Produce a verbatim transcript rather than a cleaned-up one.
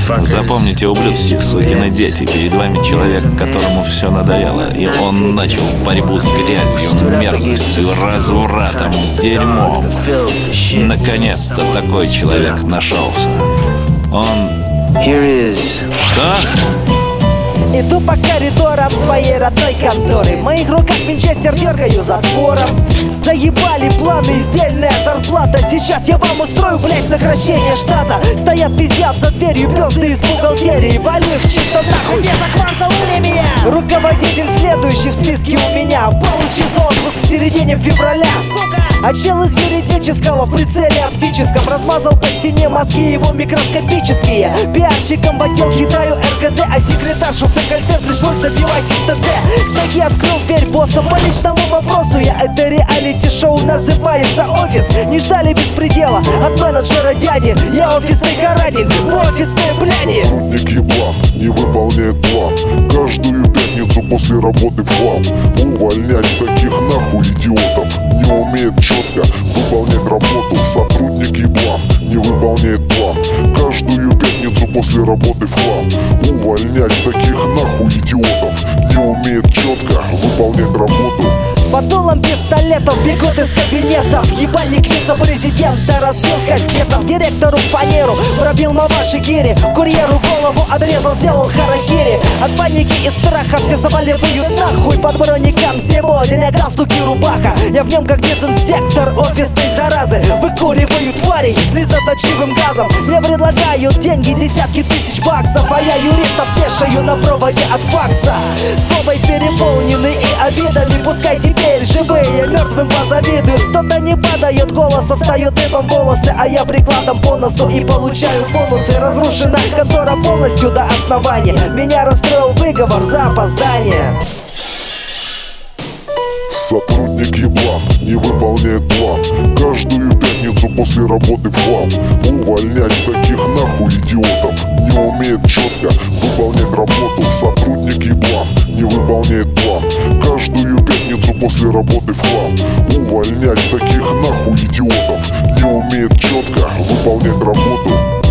Запомните, ублюдки, сукины дети, перед вами человек, которому все надоело, и он начал борьбу с грязью, мерзостью, развратом, дерьмом. Наконец-то такой человек нашелся. Он... Что? Иду по коридорам своей родной конторы. В моих руках винчестер, дергаю затвором. Заебали планы, издельная зарплата. Сейчас я вам устрою, блять, сокращение штата. Стоят, пиздят за дверью пёсты из бухгалтерии. Валю их чисто нахуй, где за квартал премия. Руководитель следующий в списке у меня. Получи отпуск в середине февраля. А чел из юридического в прицеле оптическом размазал по стене мозги его микроскопические. Пиарщиком в отдел кидаю эр ка дэ, а секретаршу в декольте пришлось добивать из тэ дэ. С ноги открыл дверь босса по личному вопросу. Я это реалити-шоу, называется «Офис». Не ждали беспредела от менеджера дяди. Я офисный каратель в офисной бляди. Сотрудник еблан не выполняет план. Каждую пятницу после работы в хлам. Увольнять таких нахуй идиотов. Не умеет четко выполнять работу. Сотрудник еблан не выполняет план. Каждую пятницу после работы в хлам. Увольнять таких нахуй идиотов. Не умеет четко выполнять работу. Под дулом пистолетов бегут из кабинетов. Ебальник вице-президента разбил кастетом. Директору фанеру пробил мамаши гири. Курьеру голову отрезал, сделал харакири. От паники и страха все заваливают нахуй. Под броником сегодня галстуки рубаха. Я в нем как дезинфектор офисной заразы. Выкуриваю тварей слезоточивым газом. Мне предлагают деньги, десятки тысяч баксов. А я юристов вешаю на проводе от факса. Словой переполнены и обидами. Пускай теперь живые мертвым позавидуют. Кто-то не подает голоса, встают дыбом волосы. А я прикладом по носу и получаю бонусы. Разрушена контора полностью до основания. Меня расстроил выговор за опоздание. Сотрудник еблан не выполняет план. Каждую пятницу после работы в хлам. Увольнять таких нахуй идиотов. Не умеет четко выполнять работу. Сотрудник еблан не выполняет план. Каждую пятницу после работы в хлам. Увольнять таких нахуй идиотов. Не умеет четко выполнять работу.